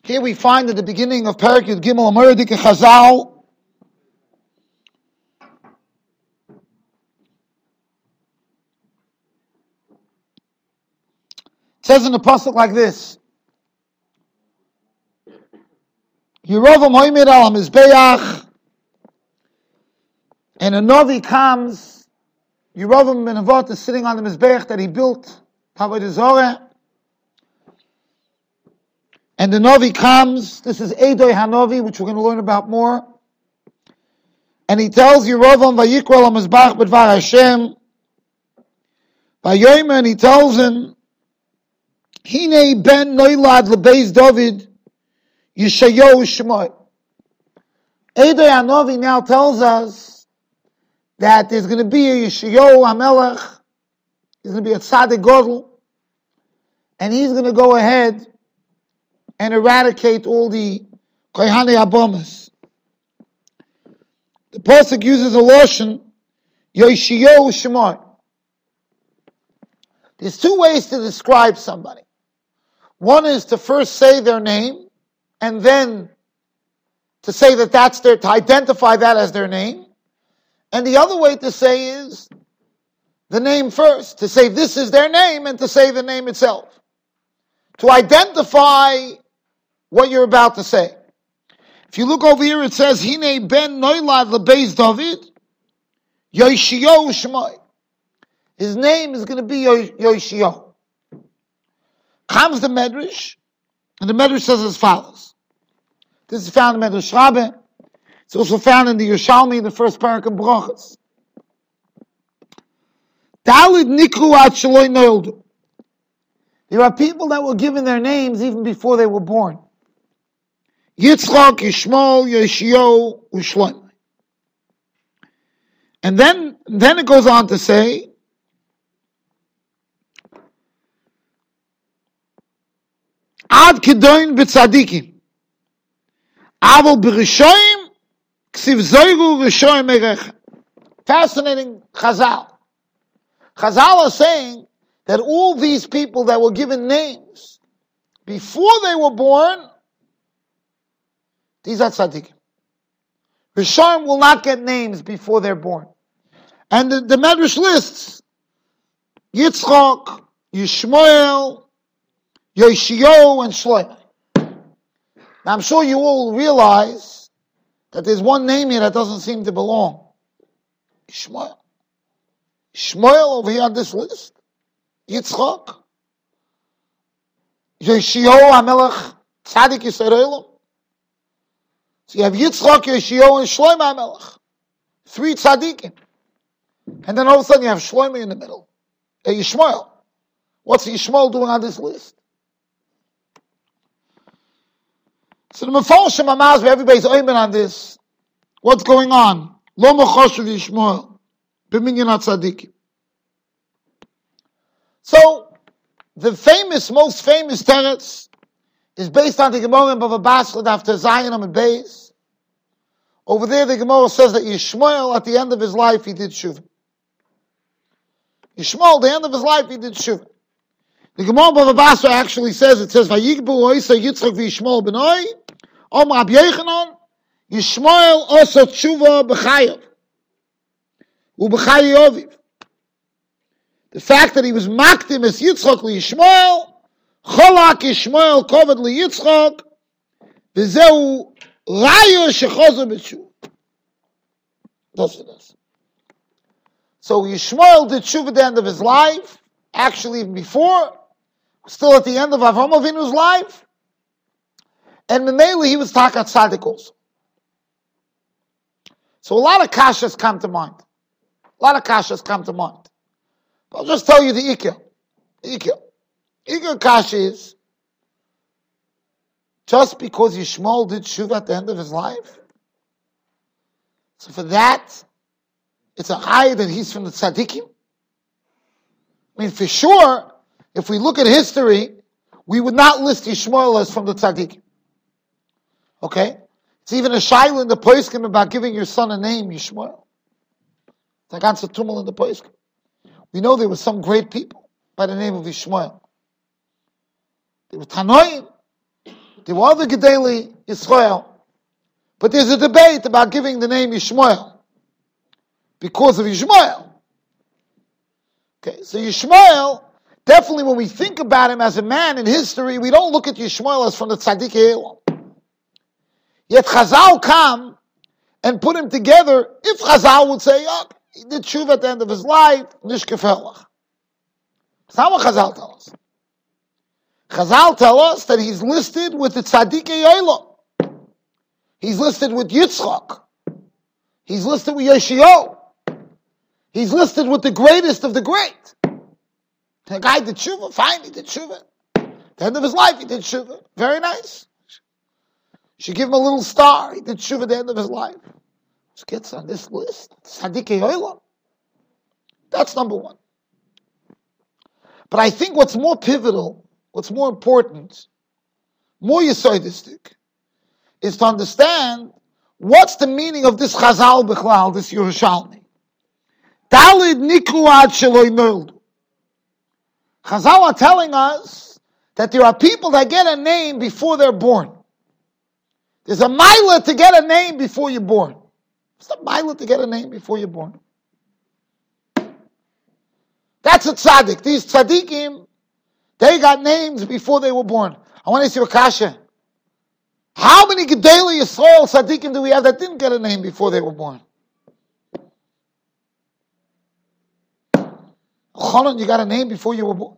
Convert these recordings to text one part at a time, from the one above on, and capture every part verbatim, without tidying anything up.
Here we find at the beginning of Perek Yud Gimel Amar Dike Chazal, it says in the pasuk like this: Yerovam Hoimed al Mizbeach, and a Novi comes. Yerovam ben Nevat is sitting on the Mizbeach that he built, Avodah Zorah. And the Novi comes, this is Eidoi HaNovi, which we're going to learn about more. And he tells Yerovam, Vayikwel HaMizbach B'dvar Hashem, Vayomer, and he tells him, Hine ben Noilad Lebeis David, Yeshayahu Shemoi. Eidoi HaNovi now tells us that there's going to be a Yeshayahu HaMelech, there's going to be a Tzaddik Godel, and he's going to go ahead and eradicate all the Kohanei Abomas. The pasuk uses a lotion, Yoshiyahu Shemoi. There's two ways to describe somebody. One is to first say their name, and then to say that that's their, to identify that as their name. And the other way to say is the name first, to say this is their name, and to say the name itself. To identify what you're about to say. If you look over here, it says, Hine ben Noilad lebeis David, Yoshiyahu Shemoi. His name is going to be Yoshiyahu. Comes the Medrash, and the Medrash says as follows. This is found in Medrash Rabbah. It's also found in the Yerushalmi, the first parak of Brachos. Dalid nikru ad sheloi noildu. There are people that were given their names even before they were born. Yitzchak, Yishmael, Yeshiyahu, Ushloimeh. And then, then it goes on to say, Ad kedoin b'tzadikim, Aval b'rishoyim, ksiv zoiru rishoyim erecha. Fascinating Chazal. Chazal are saying that all these people that were given names before they were born, these are tzaddikim. Rishonim will not get names before they're born. And the, the Medrash lists Yitzchak, Yishmael, Yoshiyahu, and Shloimeh. Now I'm sure you all realize that there's one name here that doesn't seem to belong. Yishmael. Yishmael over here on this list. Yitzchak. Yoshiyahu HaMelech, Tzaddik Yisrael. So you have Yitzchak, Yoshiyahu, and Shloimeh HaMelech. Three tzaddikim. And then all of a sudden you have Shloimeh in the middle. A Yishmael. What's Yishmael doing on this list? So the Mefarshim Amaz, everybody's oimen on this. What's going on? Lo mechoshev Yishmael. B'minyan HaTzaddikim. So, the famous, most famous teretz is based on the Gemara in Bava Basra after Zion and Beis. Over there, the Gemara says that Yishmael, at the end of his life, he did Shuvah. Yishmael, at the end of his life, he did Shuvah. The Gemara in Bava Basra actually says, it says, Vayigbu oisa Yitzchak v'Yishmael b'noi, Om Rab Yechanan, Yishmael osa Shuvah b'chayav, u'b'chayi oviv. The fact that he was makdim as Yitzchak liYishmael, Cholak Yishmael kovad liYitzchak, v'zeu raya shechozer b'tshuva. That's what it is. So Yishmael did tshuva at the end of his life, actually even before, still at the end of Avraham Avinu's life, and Memele he was takat tzaddik also. So a lot of kashas come to mind. A lot of kashas come to mind. I'll just tell you the ikir. Ikir. Ikir kasha is, just because Yishmael did Shuvah at the end of his life, so for that, it's a high that he's from the tzaddikim. I mean, for sure, if we look at history, we would not list Yishmael as from the tzaddikim. Okay? It's even a shaila in the poskim about giving your son a name, Yishmael. It's a ganze tumul in the poskim. We know there were some great people by the name of Yishmael. There were Tanoim. There were other Gedali Yisrael. But there's a debate about giving the name Yishmael because of Yishmael. Okay, so Yishmael, definitely when we think about him as a man in history, we don't look at Yishmael as from the Tzaddik Elam. Yet Chazal come and put him together. If Chazal would say, oh, he did tshuva at the end of his life, nishkefelach. That's not what Chazal tell us. Chazal tell us that he's listed with the Tzaddik Elam. He's listed with Yitzchak. He's listed with Yeshio. He's listed with the greatest of the great. The guy did tshuva, fine, he did tshuva. At the end of his life, he did tshuva. Very nice. Should give him a little star. He did tshuva at the end of his life. Which gets on this list. Tzaddik Elam. That's number one. But I think what's more pivotal, what's more important, more yesodistic, is to understand what's the meaning of this Chazal Bichlal, this Yerushalmi. Dalid nikru ad sheloi noldu. Chazal are telling us that there are people that get a name before they're born. There's a milah to get a name before you're born. What's the milah to get a name before you're born? That's a tzaddik. These tzaddikim, they got names before they were born. I want to ask you a kasha. How many Gedali Yisrael tzaddikim do we have that didn't get a name before they were born? Chonon, you got a name before you were born?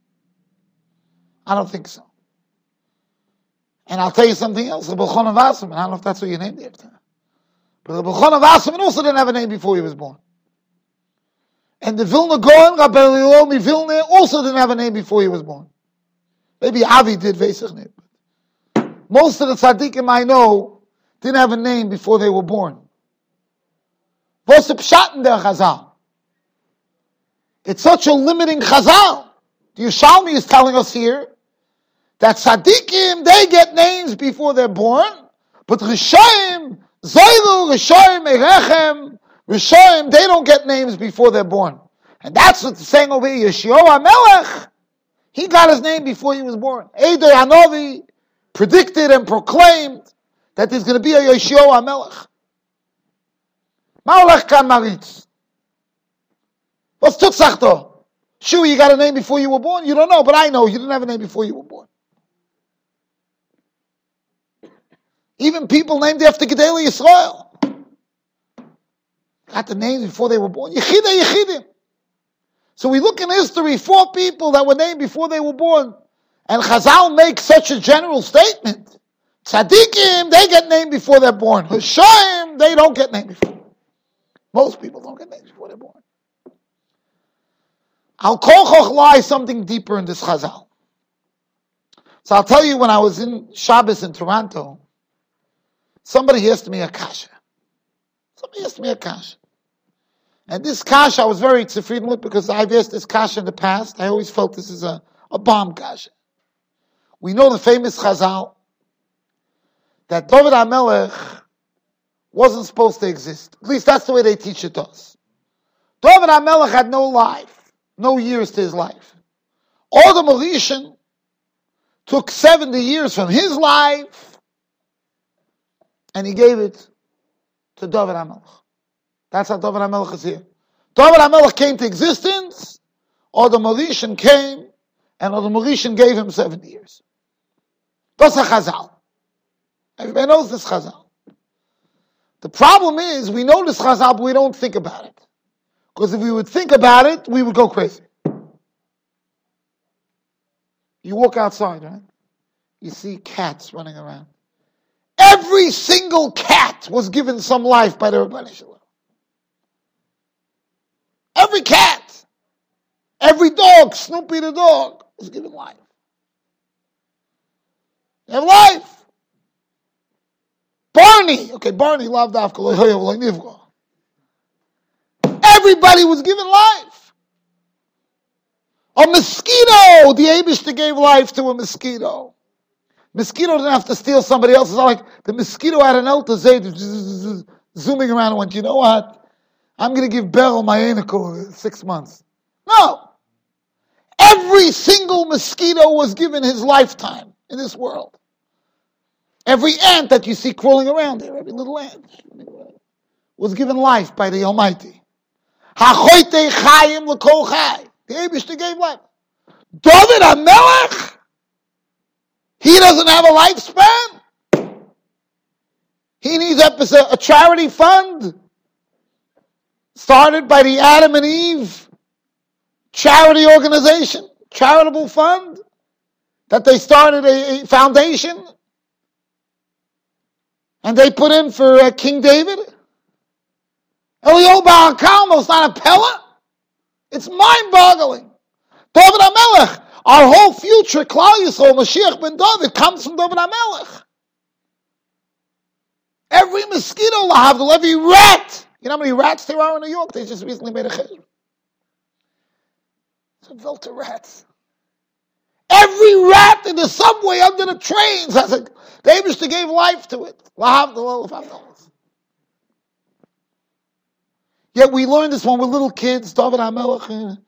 I don't think so. And I'll tell you something else. Rabbi Chonon Wasserman, I don't know if that's what you named it. But Rabbi Chonon Wasserman also didn't have a name before he was born. And the Vilna Gaon, Rabbi Leomi Vilna, also didn't have a name before he was born. Maybe Avi did, Vesachne. Most of the tzaddikim I know didn't have a name before they were born. What's the pshat in their Chazal? It's such a limiting Chazal. The Yerushalmi is telling us here that tzaddikim, they get names before they're born, but Rishoim, Zoilu, Rishoim, Erechem, Rishoim, they don't get names before they're born. And that's what it's saying over here. Yeshio HaMelech, he got his name before he was born. Eider Hanovi predicted and proclaimed that there's going to be a Yeshio HaMelech. Ma'olech kan maritz. What's tutzachto? Sure, you got a name before you were born? You don't know, but I know you didn't have a name before you were born. Even people named after Gedali Yisrael got the names before they were born. Yechida Yechidim. So we look in history, four people that were named before they were born. And Chazal makes such a general statement. Tzaddikim, they get named before they're born. Hushaim, they don't get named before. Most people don't get named before they're born. Al Kochoch lies something deeper in this Chazal. So I'll tell you, when I was in Shabbos in Toronto, somebody asked me a kasha. Somebody asked me a kasha. And this kasha I was very tzufrieden with because I've asked this kasha in the past. I always felt this is a, a bomb kasha. We know the famous Chazal that David HaMelech wasn't supposed to exist. At least that's the way they teach it to us. David HaMelech had no life, no years to his life. Adam HaRishon took seventy years from his life and he gave it to David HaMelech. That's how David HaMelech is here. David HaMelech came to existence, Adam HaRishon came, and Adam HaRishon gave him seventy years. That's a Chazal. Everybody knows this Chazal. The problem is, we know this Chazal, but we don't think about it. Because if we would think about it, we would go crazy. You walk outside, right? You see cats running around. Every single cat was given some life by the Rebbeinu Shalom. Every cat, every dog, Snoopy the dog, was given life. They have life. Barney, okay, Barney loved Afka. Everybody was given life. A mosquito, the Abishta gave life to a mosquito. Mosquito didn't have to steal somebody else's. It's not like the mosquito had an Elta Zayd zooming around and went, you know what? I'm going to give Beryl my Anico six months. No. Every single mosquito was given his lifetime in this world. Every ant that you see crawling around there, every little ant, was given life by the Almighty. Hachoytei chayim l'kol chay. The Eibishter gave life. David HaMelech, he doesn't have a lifespan. He needs a, a charity fund started by the Adam and Eve charity organization, charitable fund, that they started a, a foundation, and they put in for uh, King David. Eliyahu Bar Carmel is not a Pella. It's mind-boggling. David HaMelech, our whole future, Klal Yisrael, Mashiach ben David, comes from David HaMelech. Every mosquito, lahavdil, every rat. You know how many rats there are in New York? They just recently made a cheshbon. Some filter rats. Every rat in the subway, under the trains, has a, the Eibishter gave life to it. Lahavdil, lahavdil. Yet we learned this when we're little kids. David HaMelech.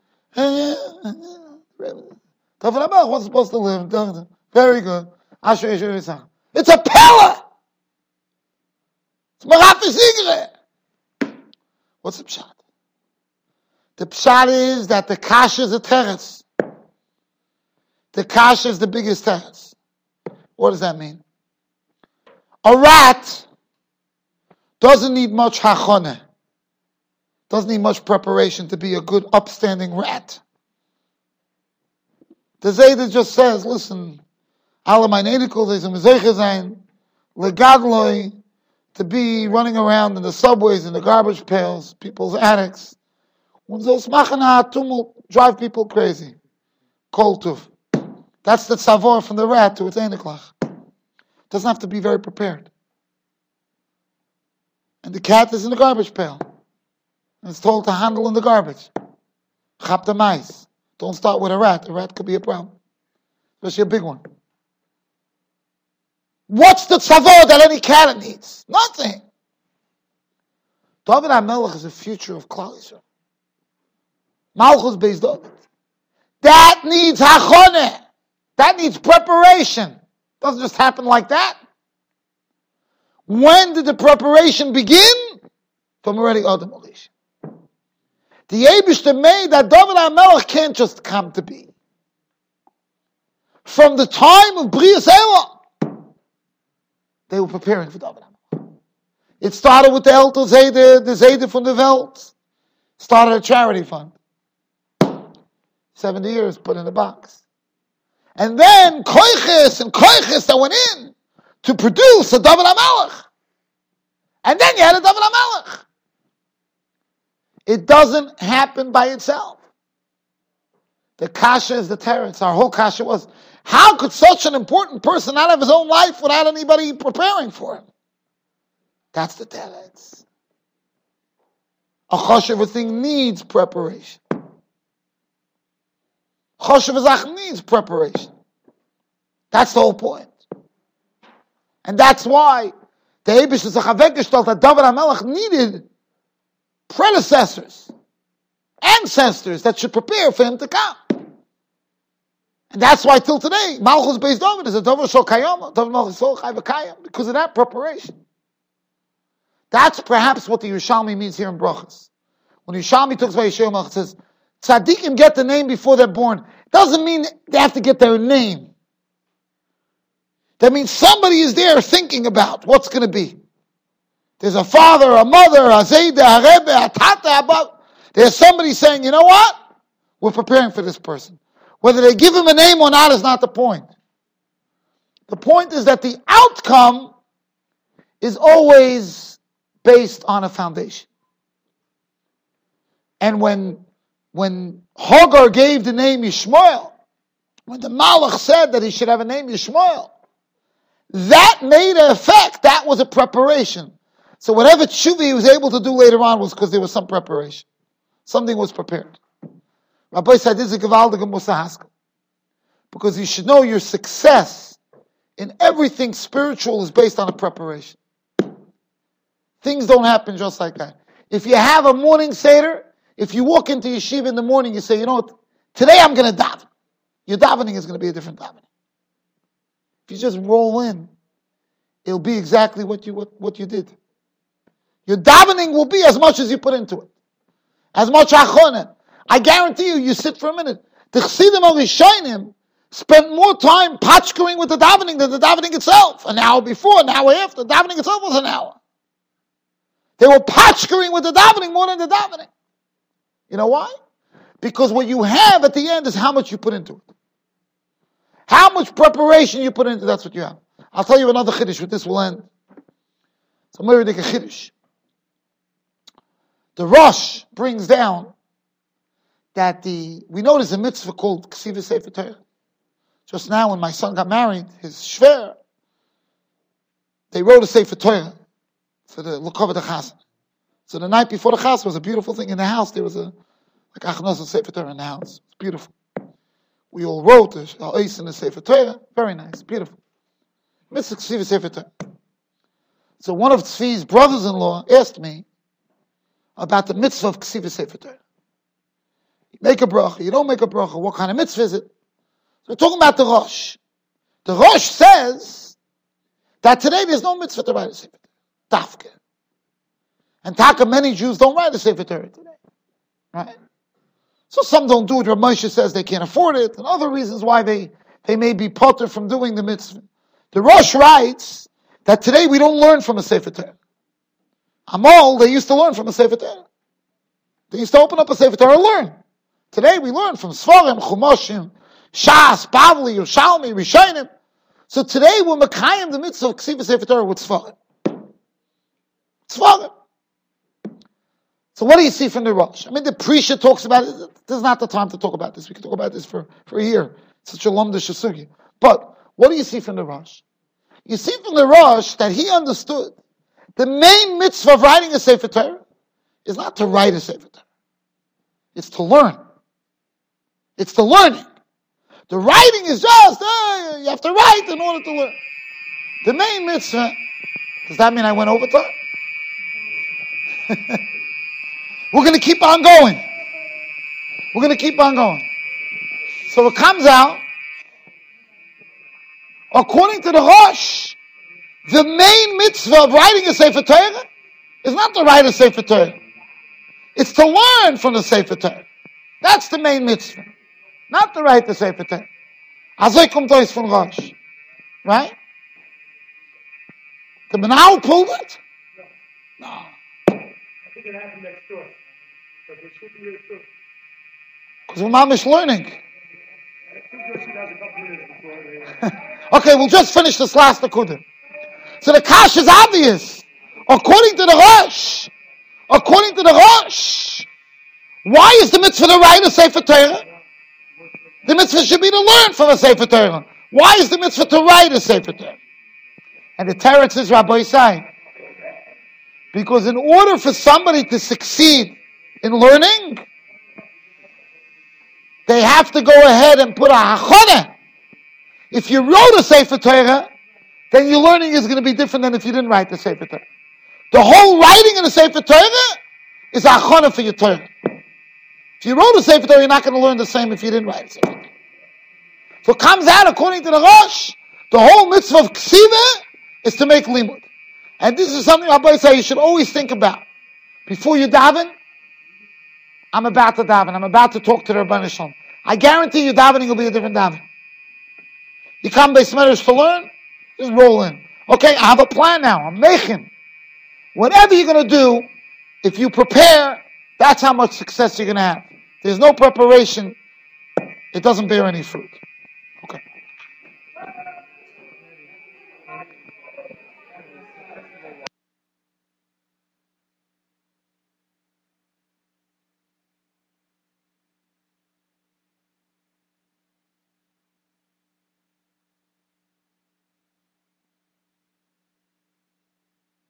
David HaMelech wasn't supposed to live. Very good. It's a Pella. It's Marafis Igre. What's the pshat? The pshat is that the kasha is a teretz. The kasha is the biggest teretz. What does that mean? A rat doesn't need much hachoneh. Doesn't need much preparation to be a good, upstanding rat. The Zayda just says, listen, alle mein Edekel, there's a Mezeiche sein, legadloi, to be running around in the subways, in the garbage pails, people's attics. Und so smachen tumult, drive people crazy. Kol tuv. That's the tzavor from the rat to its Edeklach. Doesn't have to be very prepared. And the cat is in the garbage pail. And it's told to handle in the garbage. Chap the mice. Don't start with a rat. A rat could be a problem. Especially a big one. What's the tzavor that any cat needs? Nothing. David HaMelech is the future of Klal Yisrael. Malchus Beis David. That needs hachoneh. That needs preparation. Doesn't just happen like that. When did the preparation begin? From already Adam Elish. The Eibishter made that David HaMelech can't just come to be. From the time of Brias Elah, they were preparing for David HaMelech. It started with the Elter Zayde, the Zayde from the Welt. Started a charity fund. Seventy years put in a box. And then koiches and koiches that went in to produce a David HaMelech. And then you had a David HaMelech. It doesn't happen by itself. The kasha is the teretz. Our whole kasha was, how could such an important person not have his own life without anybody preparing for him? That's the teretz. A choshev thing needs preparation. Choshev zach needs preparation. That's the whole point. And that's why the Eibush is a chavek that David HaMelech needed predecessors, ancestors that should prepare for him to come. And that's why till today, Malchus Beis David is a Dover Shol Kayom, David Malchus Shol Chai V'Kayim, because of that preparation. That's perhaps what the Yerushalmi means here in Brachos. When Yerushalmi talks about Yeshua Malchus, it says, Tzaddikim get the name before they're born. Doesn't mean they have to get their name. That means somebody is there thinking about what's going to be. There's a father, a mother, a zayda, a rebbe, a tata, a there's somebody saying, you know what? We're preparing for this person. Whether they give him a name or not is not the point. The point is that the outcome is always based on a foundation. And when, when Hagar gave the name Yishmael, when the Malach said that he should have a name Yishmael, that made an effect. That was a preparation. So whatever tshuva he was able to do later on was because there was some preparation. Something was prepared. Rabbi said this is a gewaldige musahaskel. Because you should know your success in everything spiritual is based on a preparation. Things don't happen just like that. If you have a morning seder, if you walk into yeshiva in the morning, you say, you know what, today I'm going to daven. Your davening is going to be a different davening. If you just roll in, it'll be exactly what you what, what you did. Your davening will be as much as you put into it. As much achonah. I guarantee you, you sit for a minute. The Chassidim Rishonim spent more time patchkering with the davening than the davening itself. An hour before, an hour after. The davening itself was an hour. They were patchkering with the davening more than the davening. You know why? Because what you have at the end is how much you put into it. How much preparation you put into it, that's what you have. I'll tell you another chiddush, with this will end. It's a Meridik chiddush. The Rosh brings down that the, we know there's a mitzvah called Ksivas Sefer Torah. Just now when my son got married, his shver, they wrote a Sefer Torah for the L'kavod HaChassan. So the night before the Chassan was a beautiful thing in the house. There was a, like Achnos Sefer Torah in the house. It's beautiful. We all wrote the Ha'is in the Sefer Torah. Very nice, beautiful. Mitzvah Ksivas Sefer Torah. So one of Tzvi's brothers-in-law asked me about the mitzvah of Ksivas Sefer Torah. You make a bracha, you don't make a bracha, what kind of mitzvah is it? So we're talking about the Rosh. The Rosh says that today there's no mitzvah to write a Sefer Torah. Tafke. And taka, many Jews don't write a Sefer Torah today. Right? So some don't do it. Rav Moshe says they can't afford it, and other reasons why they, they may be potter from doing the mitzvah. The Rosh writes that today we don't learn from a Sefer Torah. Amal, they used to learn from a Sefer Torah. They used to open up a Sefer Torah and learn. Today we learn from Sfarim, Chumoshim, Shas, Bavli, Yerushalmi, Rishonim. So today we're Mekayim the mitzvah of Ksivas Sefer Torah with Sfarim. Sfarim. So what do you see from the Rosh? I mean, the Prisha talks about it. This is not the time to talk about this. We can talk about this for, for a year. It's such a lomda shasugi. But what do you see from the Rosh? You see from the Rosh that he understood the main mitzvah of writing a Sefer Torah is not to write a Sefer Torah. It's to learn. It's the learning. The writing is just, uh, you have to write in order to learn. The main mitzvah, does that mean I went over time? We're going to keep on going. We're going to keep on going. So it comes out, according to the Rosh, the main mitzvah of writing a Sefer Torah is not to write a Sefer Torah. It's to learn from the Sefer Torah. That's the main mitzvah. Not to write the Sefer Torah. Azoi kommt ois von Rosh. Right? The Menahel pulled it? No. I think it happened next door. But it should be next door. Because we're mamish learning. I think Yoshi has a couple minutes before they... Okay, we'll just finish this last Nakudah. So the kash is obvious. According to the Rosh, according to the Rosh, why is the mitzvah to write a Sefer Torah? The mitzvah should be to learn from a Sefer Torah. Why is the mitzvah to write a Sefer Torah? And the teretz is Rabbi Isai. Because in order for somebody to succeed in learning, they have to go ahead and put a hachonah. If you wrote a Sefer Torah, then your learning is going to be different than if you didn't write the Sefer Torah. The whole writing in the Sefer Torah is a hachonah for your Torah. If you wrote a Sefer Torah, you're not going to learn the same if you didn't write a Sefer Torah. So it comes out, according to the Rosh, the whole mitzvah of Ksiva is to make limud. And this is something Rabbi say you should always think about. Before you daven, I'm about to daven. I'm about to talk to the Rabbanei Shalom. I guarantee you davening will be a different daven. You come Beis Medrash to learn, just roll in. Okay, I have a plan now. I'm making. Whatever you're going to do, if you prepare, that's how much success you're going to have. There's no preparation, it doesn't bear any fruit. Okay.